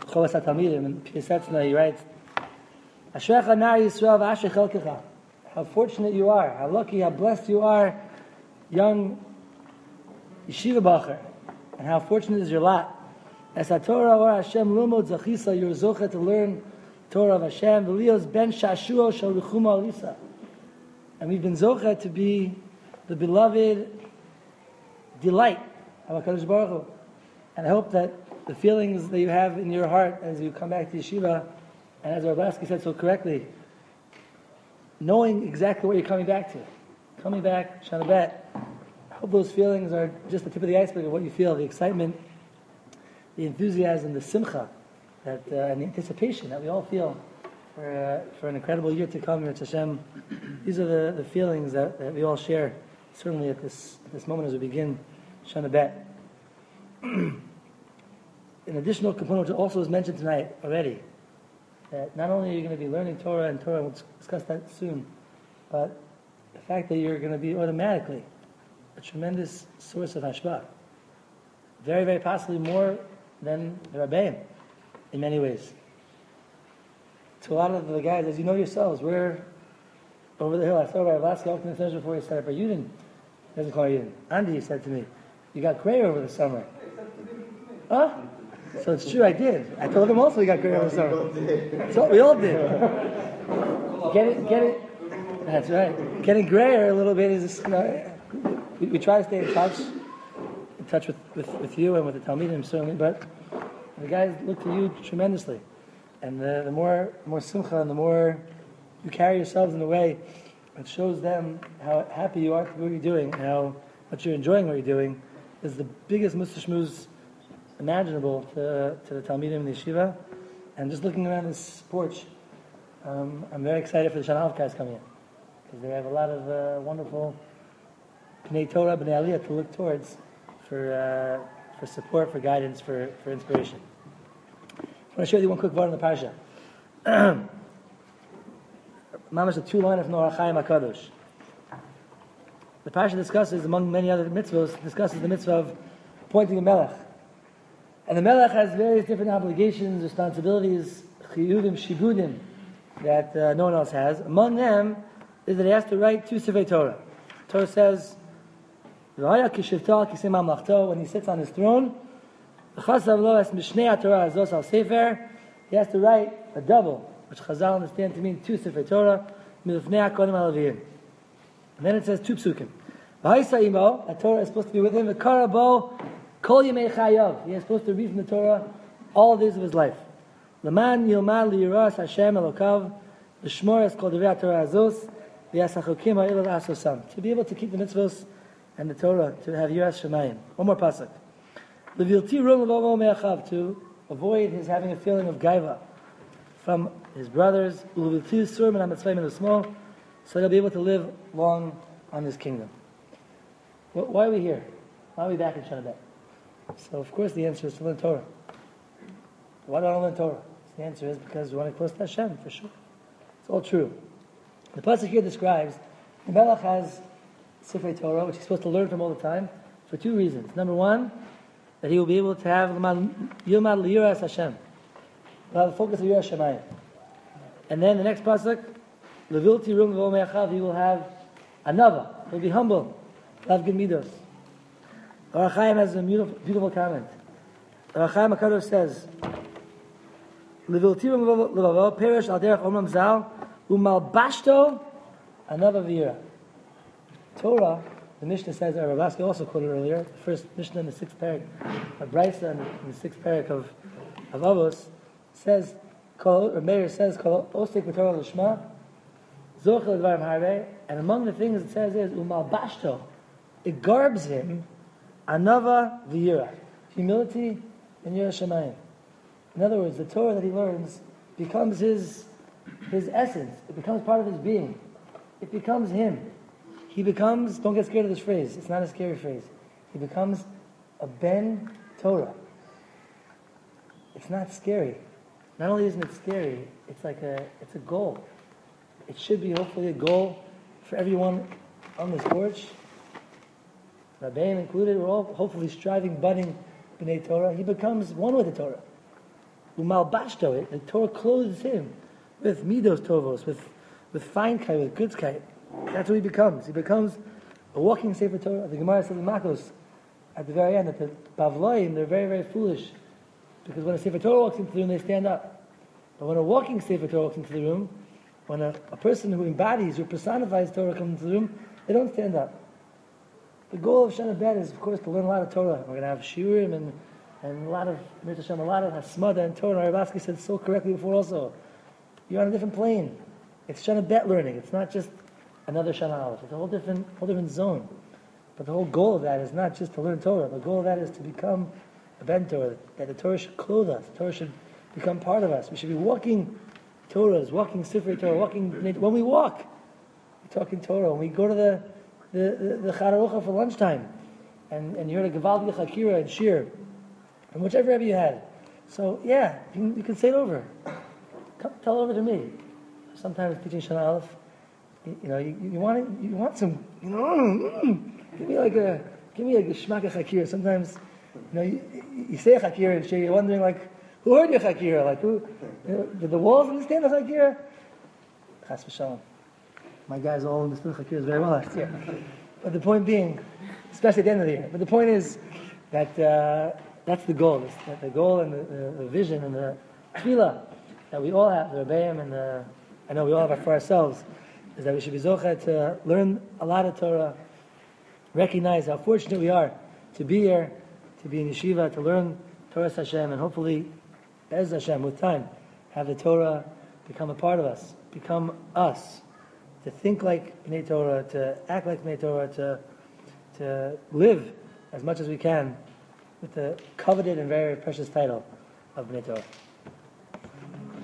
Chovas HaTalmidim, in Piyasetzna, he writes, Ashrecha nar Yisrael v'asher chelkecha. How fortunate you are, how lucky, how blessed you are, young yeshiva bacher, and how fortunate is your lot. As HaTorah or Hashem lumod zachisa, you're zocha to learn Torah of Hashem. V'lios ben shashuo shel rechuma alisa. And we've been zocha to be the beloved delight of HaKadosh Baruch Hu. And I hope that the feelings that you have in your heart as you come back to yeshiva, and as Rablaski said so correctly, knowing exactly what you're coming back to. Coming back, Shana Bet. I hope those feelings are just the tip of the iceberg of what you feel, the excitement, the enthusiasm, the simcha, and the anticipation that we all feel for an incredible year to come here at Hashem. These are the feelings that we all share, certainly at this moment as we begin Shana Bet. An additional component which also was mentioned tonight already, that not only are you going to be learning Torah, and we'll discuss that soon, but the fact that you're going to be automatically a tremendous source of hashpah. Very, very possibly more than the Rabbeim in many ways. To a lot of the guys, as you know yourselves, we're over the hill. I saw Rabbi Lasky walked in the center before he said it, but you didn't. He doesn't call you Yudin. Andy said to me, you got gray over the summer. Huh? So it's true, I did. I told him also he got gray over the summer. So we all did. Get it. That's right. Getting grayer a little bit is, we try to stay in touch with you and with the Talmidim certainly, but the guys look to you tremendously. And the more simcha and the more you carry yourselves in a way that shows them how happy you are to do what you're doing and how much you're enjoying what you're doing is the biggest mustashmuz imaginable to the Talmidim and the Yeshiva. And just looking around this porch, I'm very excited for the Shana Aleph guys coming in, because they have a lot of wonderful B'nai Torah, B'nai Aliyah to look towards for support, for guidance, for inspiration. I want to share with you one quick word on the parsha. Mamash, the 2 line of Noach Chaim HaKadosh. The parsha discusses, among many other mitzvahs, the mitzvah of appointing a melech. And the melech has various different obligations, responsibilities, chiyuvim, shibudim, that no one else has. Among them is that he has to write 2 Sifrei Torah. Torah says, when he sits on his throne, he has to write a double, which Chazal understand to mean 2 Sifrei Torah, and then it says 2 psukim. That Torah is supposed to be with him. He is supposed to read from the Torah all the days of his life. To be able to keep the mitzvahs and the Torah, to have Yiras Shemayim. One more pasuk. To avoid his having a feeling of gaiva from his brothers, so he'll be able to live long on his kingdom. Why are we here? Why are we back in Shana Bet? So of course the answer is to learn Torah. Why don't I learn Torah? The answer is because we want to close to Hashem, for sure. It's all true. The pasuk here describes the Melech has Sifrei Torah, which he's supposed to learn from all the time, for 2 reasons. Number 1, that he will be able to have Yilmad Liyiras Hashem. He'll have the focus of Yiras Shemayim. And then the next pasuk, Levilti Rum V'O Me'achav, he will have another. He'll be humble. He'll have good midos. Orach Chaim has a beautiful comment. Orach Chaim HaKadosh says, Levilti Rum V'O Perish Al Derech Omram Zal Umal Bashto Another V'Yira. Torah, the Mishnah says, Rav Lasky also quoted earlier, the first Mishnah in the 6th parak of Brisa and in the 6th parak of Avos, says, Meir says, Osek B'Torah L'Shma, Zochel D'varim Harvei, and among the things it says is, Umal Bashto, it garbs him, Anava V'Yira, humility and Yiras Shemayim. In other words, the Torah that he learns becomes his essence, it becomes part of his being, it becomes him. He becomes, don't get scared of this phrase, it's not a scary phrase. He becomes a Ben Torah. It's not scary. Not only isn't it scary, it's a goal. It should be hopefully a goal for everyone on this porch. Rabbein included, we're all hopefully striving, budding B'nai Torah. He becomes one with the Torah. Umalbashto, the Torah clothes him with midos tovos, with fine kite, with good kite. That's what he becomes. He becomes a walking Sefer Torah. The Gemara says in Makos at the very end that the Bavloim, they're very, very foolish, because when a Sefer Torah walks into the room, they stand up. But when a walking Sefer Torah walks into the room, when a person who embodies, who personifies Torah comes into the room, they don't stand up. The goal of Shana Bet is, of course, to learn a lot of Torah. We're going to have shiurim and a lot of Hashem, a lot of Hasmada and Torah. Rabasky said so correctly before also. You're on a different plane. It's Shana Bet learning. It's not just another Shana Aleph. It's a whole different zone. But the whole goal of that is not just to learn Torah. The goal of that is to become a Ben Torah, that the Torah should clothe us. The Torah should become part of us. We should be walking Torahs, walking Sifrei Torah, when we walk, we're talking Torah. When we go to the Chararocha for lunchtime, and you heard a Gevaldi Chakira and Shir, and whichever Rebbe you had. So yeah, you can say it over. Come, tell it over to me. Sometimes teaching Shana Aleph, you want some, give me like a Shmaka Chakira. Sometimes, you say a Chakira and Shir, you're wondering like, who heard your Chakira? Like who? Did the walls understand the Chakira? Chas v'shalom. My guys all understood Chakiras very well last year. But the point being, especially at the end of the year, but the point is that that's the goal. The goal and the vision and the tefillah that we all have, the Rebbeim and I know we all have it for ourselves, is that we should be zocheh to learn a lot of Torah, recognize how fortunate we are to be here, to be in yeshiva, to learn Torah Hashem, and hopefully, Bez Hashem, with time, have the Torah become a part of us, become us, to think like Bnei Torah, to act like Bnei Torah, to live as much as we can with the coveted and very precious title of Bnei Torah.